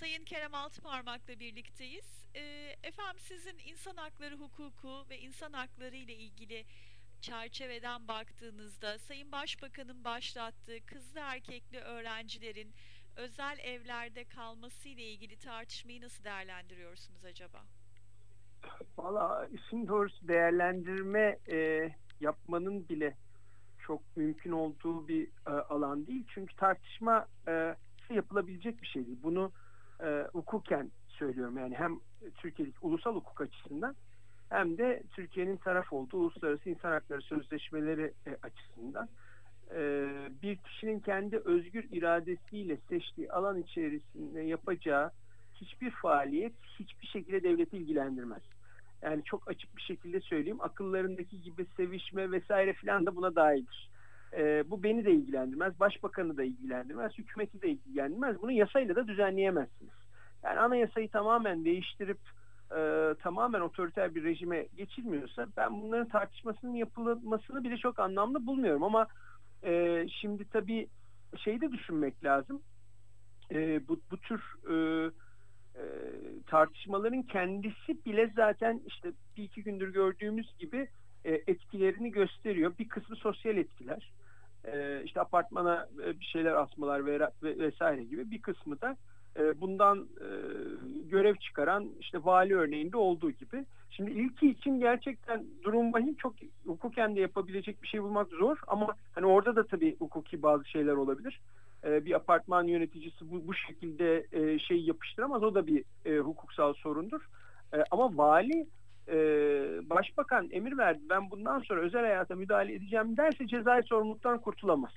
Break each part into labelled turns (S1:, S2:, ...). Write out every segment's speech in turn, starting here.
S1: Sayın Kerem Altıparmak'la birlikteyiz. Efendim sizin insan hakları hukuku ve insan hakları ile ilgili çerçeveden baktığınızda Sayın Başbakan'ın başlattığı kızlı erkekli öğrencilerin özel evlerde kalması ile ilgili tartışmayı nasıl değerlendiriyorsunuz acaba?
S2: Valla işin doğrusu değerlendirme yapmanın bile çok mümkün olduğu bir alan değil. Çünkü tartışma yapılabilecek bir şey değil. Bunu hukuken söylüyorum. Yani hem Türkiye'deki ulusal hukuk açısından hem de Türkiye'nin taraf olduğu uluslararası insan hakları sözleşmeleri açısından. Bir kişinin kendi özgür iradesiyle seçtiği alan içerisinde yapacağı hiçbir faaliyet hiçbir şekilde devleti ilgilendirmez. Yani çok açık bir şekilde söyleyeyim. Akıllarındaki gibi sevişme vesaire filan da buna dahildir. Bu beni de ilgilendirmez. Başbakanı da ilgilendirmez. Hükümeti de ilgilendirmez. Bunu yasayla da düzenleyemezsiniz. Yani anayasayı tamamen değiştirip tamamen otoriter bir rejime geçilmiyorsa ben bunların tartışmasının yapılmasını bile çok anlamlı bulmuyorum. Ama şimdi tabii şeyi de düşünmek lazım. Bu tür e, tartışmaların kendisi bile zaten işte bir iki gündür gördüğümüz gibi etkilerini gösteriyor. Bir kısmı sosyal etkiler. İşte apartmana bir şeyler asmalar vesaire gibi. Bir kısmı da bundan görev çıkaran işte vali örneğinde olduğu gibi. Şimdi ilki için gerçekten durum vahim, çok hukuken de yapabilecek bir şey bulmak zor ama hani orada da tabii hukuki bazı şeyler olabilir. Bir apartman yöneticisi bu şekilde şey yapıştıramaz. O da bir hukuksal sorundur. Ama vali başbakan emir verdi. Ben bundan sonra özel hayata müdahale edeceğim derse cezai sorumluluktan kurtulamaz.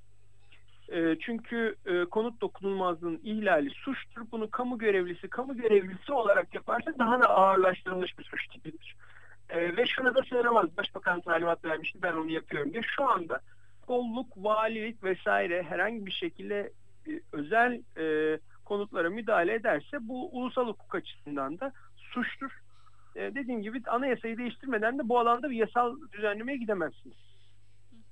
S2: Çünkü konut dokunulmazlığının ihlali suçtur. Bunu kamu görevlisi olarak yaparsa daha da ağırlaştırılmış bir suç tipidir. Ve şunu da söylemez. Başbakan talimat vermişti, ben onu yapıyorum diye. Şu anda kolluk, valilik vesaire herhangi bir şekilde özel konutlara müdahale ederse bu ulusal hukuk açısından da suçtur. Dediğim gibi anayasayı değiştirmeden de bu alanda bir yasal düzenlemeye gidemezsiniz.
S1: Hı hı.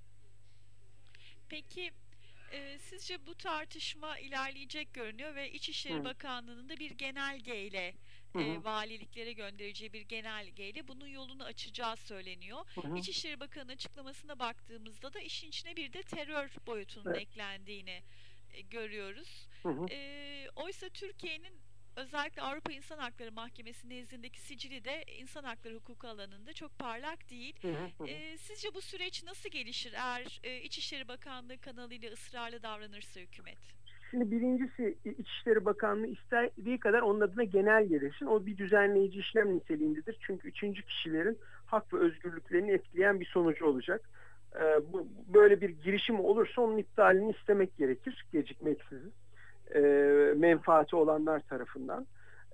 S1: Peki sizce bu tartışma ilerleyecek görünüyor ve İçişleri
S2: Hı
S1: Bakanlığı'nın da bir genelgeyle
S2: hı
S1: valiliklere göndereceği bir genelgeyle bunun yolunu açacağı söyleniyor.
S2: hı hı.
S1: İçişleri Bakanı'nın açıklamasına baktığımızda da işin içine bir de terör boyutunun
S2: Evet.
S1: eklendiğini görüyoruz.
S2: Hı hı.
S1: Oysa Türkiye'nin özellikle Avrupa İnsan Hakları Mahkemesi nezdindeki sicili de insan hakları hukuku alanında çok parlak değil.
S2: Hı hı hı.
S1: Sizce bu süreç nasıl gelişir eğer İçişleri Bakanlığı kanalıyla ısrarlı davranırsa hükümet?
S2: Şimdi birincisi İçişleri Bakanlığı istediği kadar onun adına genel gelirsin. O bir düzenleyici işlem niteliğindedir. Çünkü üçüncü kişilerin hak ve özgürlüklerini etkileyen bir sonucu olacak. Böyle bir girişim olursa onun iptalini istemek gerekir gecikmeksizin. Menfaati olanlar tarafından.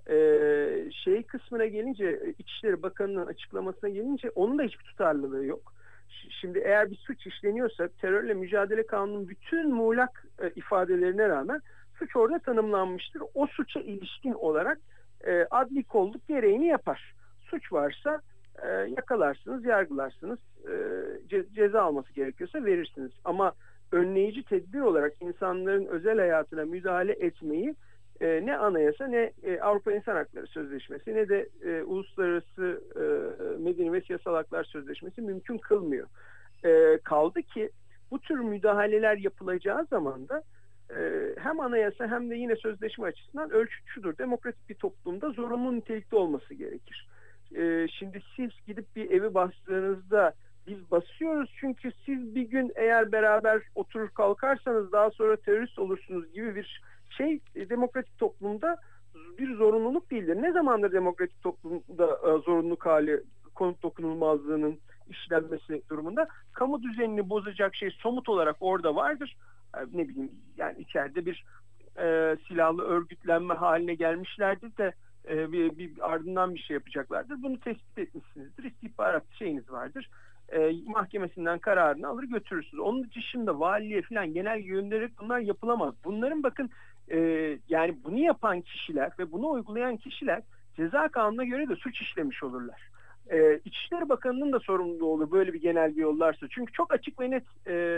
S2: Şey kısmına gelince, İçişleri Bakanı'nın açıklamasına gelince onun da hiçbir tutarlılığı yok. Şimdi eğer bir suç işleniyorsa terörle mücadele kanunun bütün muğlak ifadelerine rağmen suç orada tanımlanmıştır. O suça ilişkin olarak adli kolluk gereğini yapar. Suç varsa yakalarsınız, yargılarsınız, ceza alması gerekiyorsa verirsiniz. Ama önleyici tedbir olarak insanların özel hayatına müdahale etmeyi ne anayasa ne Avrupa İnsan Hakları Sözleşmesi ne de Uluslararası Medeni ve Siyasal Haklar Sözleşmesi mümkün kılmıyor. Kaldı ki bu tür müdahaleler yapılacağı zaman da hem anayasa hem de yine sözleşme açısından ölçüt şudur: demokratik bir toplumda zorunlu nitelikte olması gerekir. Şimdi siz gidip bir evi bastığınızda biz basıyoruz çünkü siz bir gün eğer beraber oturur kalkarsanız daha sonra terörist olursunuz gibi bir şey demokratik toplumda bir zorunluluk değildir. Ne zamandır demokratik toplumda zorunluluk hali konut dokunulmazlığının işlenmesi durumunda? Kamu düzenini bozacak şey somut olarak orada vardır. Ne bileyim, yani içeride bir silahlı örgütlenme haline gelmişlerdir de bir ardından bir şey yapacaklardır. Bunu tespit etmişsinizdir. İstihbarat şeyiniz vardır. Mahkemesinden kararını alır götürürsünüz. Onun dışında valiliğe falan genel göndererek bunlar yapılamaz. Bunların bakın yani bunu yapan kişiler ve bunu uygulayan kişiler ceza kanununa göre de suç işlemiş olurlar. İçişleri Bakanı'nın da sorumluluğu olur böyle bir genelge yollarsa. Çünkü çok açık ve net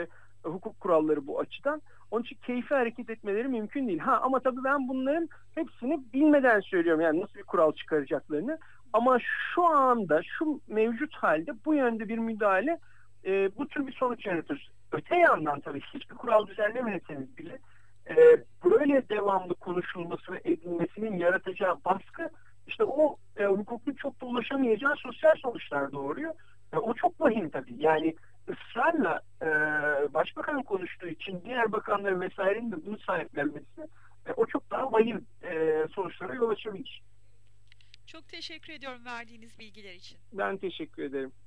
S2: hukuk kuralları bu açıdan. Onun için keyfi hareket etmeleri mümkün değil. Ama tabii ben bunların hepsini bilmeden söylüyorum. Yani nasıl bir kural çıkaracaklarını. Ama şu anda, şu mevcut halde bu yönde bir müdahale bu tür bir sonuç yaratır. Öte yandan tabii hiçbir kural düzenlemeseniz bile böyle devamlı konuşulması ve edilmesinin yaratacağı baskı işte o hukukun çok da ulaşamayacağı sosyal sonuçlar doğuruyor. O çok vahim tabii. Yani ısrarla başbakan konuştuğu için diğer bakanların vesairenin de bunu sahiplenmesi o çok daha vahim sonuçlara yol açabilir.
S1: Çok teşekkür ediyorum verdiğiniz bilgiler için.
S2: Ben teşekkür ederim.